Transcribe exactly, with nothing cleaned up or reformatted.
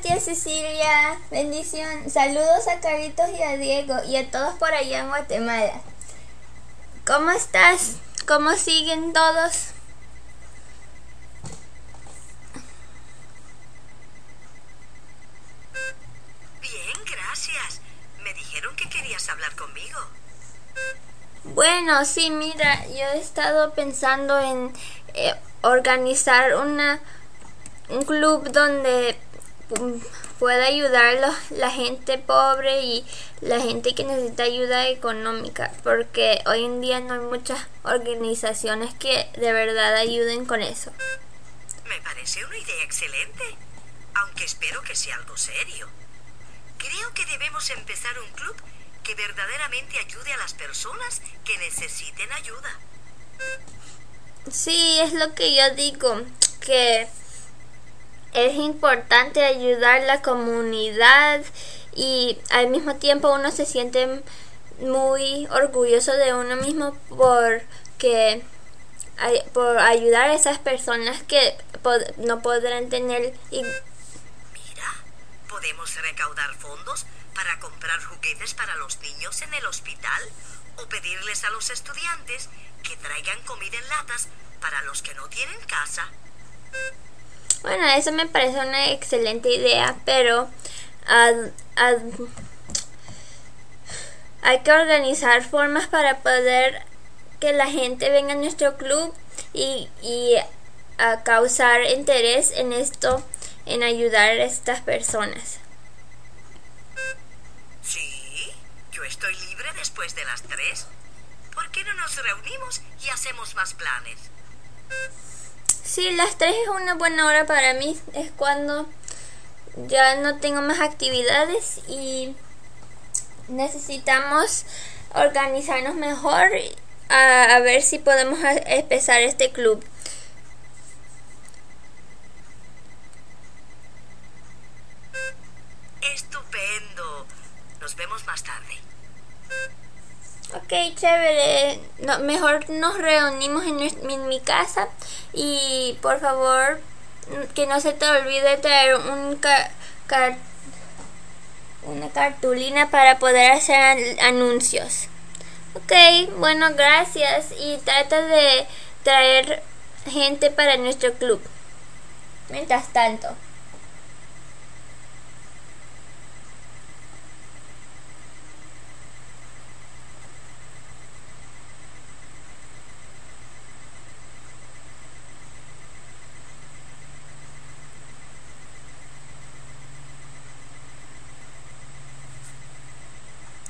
tía Cecilia. Bendición. Saludos a Carlitos y a Diego y a todos por allá en Guatemala. ¿Cómo estás? ¿Cómo siguen todos? Bien, gracias. Me dijeron que querías hablar conmigo. Bueno, sí, mira, yo he estado pensando en eh, organizar una un club donde um, pueda ayudar a los, la gente pobre y la gente que necesita ayuda económica, porque hoy en día no hay muchas organizaciones que de verdad ayuden con eso. Me parece una idea excelente, aunque espero que sea algo serio. Creo que debemos empezar un club que verdaderamente ayude a las personas que necesiten ayuda. Sí, es lo que yo digo, que es importante ayudar a la comunidad y al mismo tiempo uno se siente muy orgulloso de uno mismo porque por ayudar a esas personas que no podrán tener. Mira, podemos recaudar fondos para comprar juguetes para los niños en el hospital o pedirles a los estudiantes que traigan comida en latas para los que no tienen casa. Bueno, eso me parece una excelente idea, pero uh, uh, hay que organizar formas para poder que la gente venga a nuestro club y, y a causar interés en esto, en ayudar a estas personas. Sí, yo estoy libre después de las tres. ¿Por qué no nos reunimos y hacemos más planes? Sí, las tres es una buena hora para mí. Es cuando ya no tengo más actividades y necesitamos organizarnos mejor a, a ver si podemos empezar este club. Estupendo. Nos vemos más tarde. Ok, chévere. No, mejor nos reunimos en, en mi casa y por favor que no se te olvide traer un ca car una cartulina para poder hacer anuncios. Ok, bueno, gracias y trata de traer gente para nuestro club. Mientras tanto.